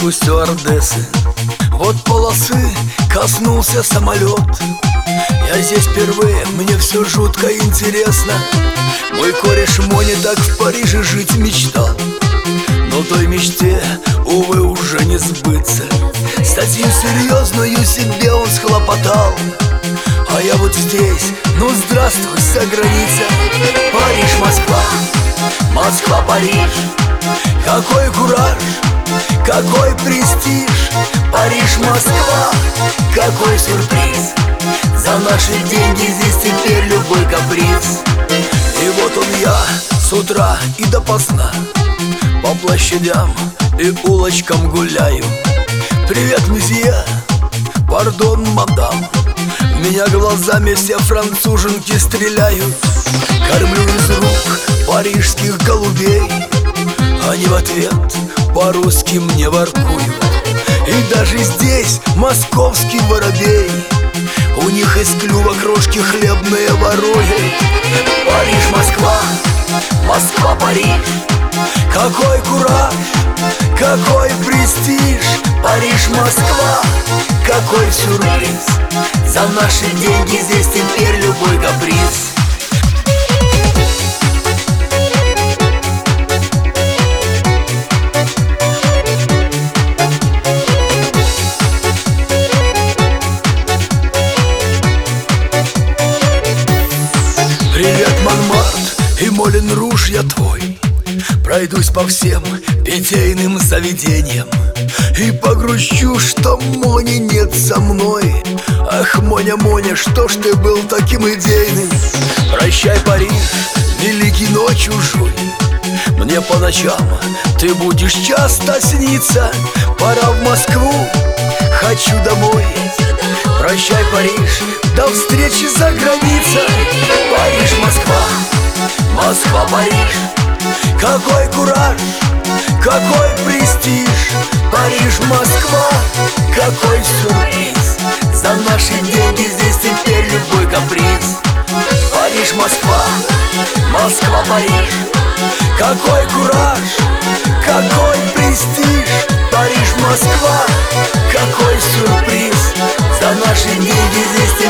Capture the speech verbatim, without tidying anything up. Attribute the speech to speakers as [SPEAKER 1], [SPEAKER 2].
[SPEAKER 1] у стюардессы. Вот полосы коснулся самолет. Я здесь впервые, мне все жутко интересно. Мой кореш Мони так в Париже жить мечтал, но той мечте, увы, уже не сбыться. Статью серьезную себе он схлопотал, а я вот здесь, ну здравствуй, за граница. Париж, Москва, Москва, Париж. Какой кураж, какой престиж. Париж, Москва, какой сюрприз. За наши деньги здесь теперь любой каприз. И вот он я с утра и допоздна по площадям и улочкам гуляю. Привет, месье, пардон, мадам. В меня глазами все француженки стреляют. Кормлю из рук парижских голубей, они в ответ по-русски мне воркуют. И даже здесь московский воробей у них из клюва крошки хлебные ворует. Париж, Москва, Москва, Париж. Какой кураж, какой престиж. Париж, Москва, какой сюрприз. За наши деньги здесь теперь любой каприз. Привет, Монмарт и Молен Руж, я твой. Пройдусь по всем питейным заведениям и погрущу, что Мони нет со мной. Ах, Моня, Моня, что ж ты был таким идейным? Прощай, Париж, великий, но чужой. Мне по ночам ты будешь часто сниться. Пора в Москву, хочу домой. Прощай, Париж, до встречи за границей. Париж, Москва, Москва, Париж. Какой кураж, какой престиж. Париж, Москва, какой сюрприз. За наши деньги здесь теперь любой каприз. Париж, Москва, Москва, Париж. Какой кураж, какой престиж. Париж, Москва, какой сюрприз. За наши деньги здесь